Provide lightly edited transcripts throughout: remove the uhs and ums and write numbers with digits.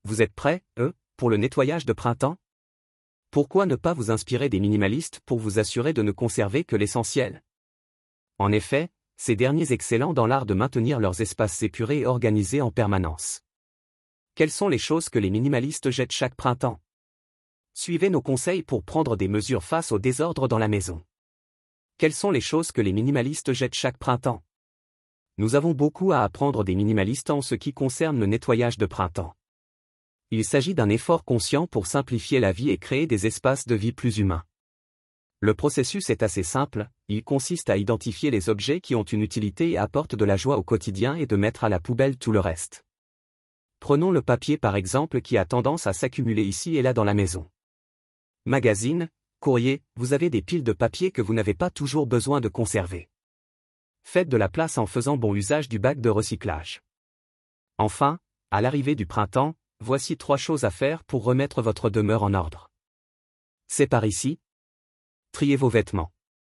Vous êtes prêts, pour le nettoyage de printemps? Pourquoi ne pas vous inspirer des minimalistes pour vous assurer de ne conserver que l'essentiel? En effet, ces derniers excellents dans l'art de maintenir leurs espaces épurés et organisés en permanence. Quelles sont les choses que les minimalistes jettent chaque printemps? Suivez nos conseils pour prendre des mesures face au désordre dans la maison. Quelles sont les choses que les minimalistes jettent chaque printemps? Nous avons beaucoup à apprendre des minimalistes en ce qui concerne le nettoyage de printemps. Il s'agit d'un effort conscient pour simplifier la vie et créer des espaces de vie plus humains. Le processus est assez simple, il consiste à identifier les objets qui ont une utilité et apportent de la joie au quotidien et de mettre à la poubelle tout le reste. Prenons le papier par exemple qui a tendance à s'accumuler ici et là dans la maison. Magazines, courrier, vous avez des piles de papier que vous n'avez pas toujours besoin de conserver. Faites de la place en faisant bon usage du bac de recyclage. Enfin, à l'arrivée du printemps, voici 3 choses à faire pour remettre votre demeure en ordre. C'est par ici. Triez vos vêtements.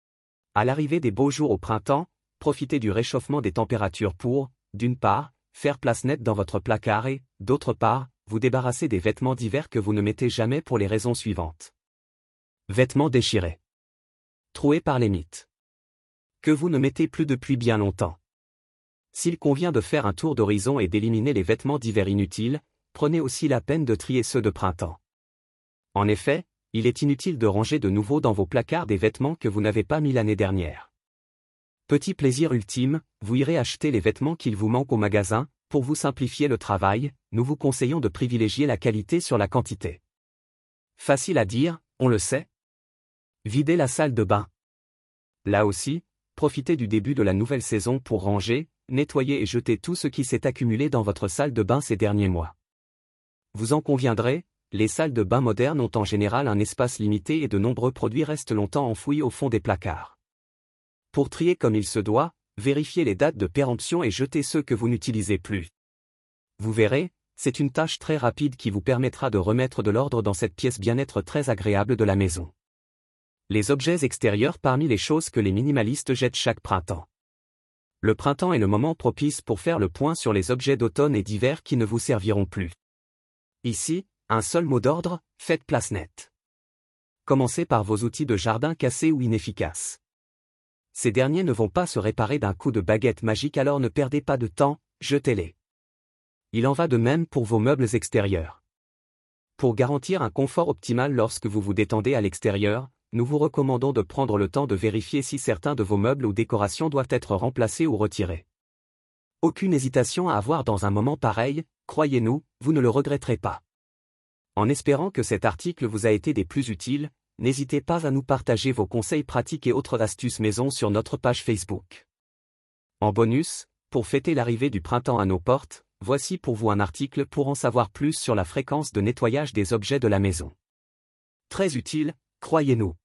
À l'arrivée des beaux jours au printemps, profitez du réchauffement des températures pour, d'une part, faire place nette dans votre placard et, d'autre part, vous débarrasser des vêtements d'hiver que vous ne mettez jamais pour les raisons suivantes. Vêtements déchirés. Troués par les mythes. Que vous ne mettez plus depuis bien longtemps. S'il convient de faire un tour d'horizon et d'éliminer les vêtements d'hiver inutiles, prenez aussi la peine de trier ceux de printemps. En effet, il est inutile de ranger de nouveau dans vos placards des vêtements que vous n'avez pas mis l'année dernière. Petit plaisir ultime, vous irez acheter les vêtements qu'il vous manque au magasin. Pour vous simplifier le travail, nous vous conseillons de privilégier la qualité sur la quantité. Facile à dire, on le sait. Videz la salle de bain. Là aussi, profitez du début de la nouvelle saison pour ranger, nettoyer et jeter tout ce qui s'est accumulé dans votre salle de bain ces derniers mois. Vous en conviendrez, les salles de bain modernes ont en général un espace limité et de nombreux produits restent longtemps enfouis au fond des placards. Pour trier comme il se doit, vérifiez les dates de péremption et jetez ceux que vous n'utilisez plus. Vous verrez, c'est une tâche très rapide qui vous permettra de remettre de l'ordre dans cette pièce bien-être très agréable de la maison. Les objets extérieurs parmi les choses que les minimalistes jettent chaque printemps. Le printemps est le moment propice pour faire le point sur les objets d'automne et d'hiver qui ne vous serviront plus. Ici, un seul mot d'ordre, faites place nette. Commencez par vos outils de jardin cassés ou inefficaces. Ces derniers ne vont pas se réparer d'un coup de baguette magique, alors ne perdez pas de temps, jetez-les. Il en va de même pour vos meubles extérieurs. Pour garantir un confort optimal lorsque vous vous détendez à l'extérieur, nous vous recommandons de prendre le temps de vérifier si certains de vos meubles ou décorations doivent être remplacés ou retirés. Aucune hésitation à avoir dans un moment pareil, croyez-nous, vous ne le regretterez pas. En espérant que cet article vous a été des plus utiles, n'hésitez pas à nous partager vos conseils pratiques et autres astuces maison sur notre page Facebook. En bonus, pour fêter l'arrivée du printemps à nos portes, voici pour vous un article pour en savoir plus sur la fréquence de nettoyage des objets de la maison. Très utile, croyez-nous.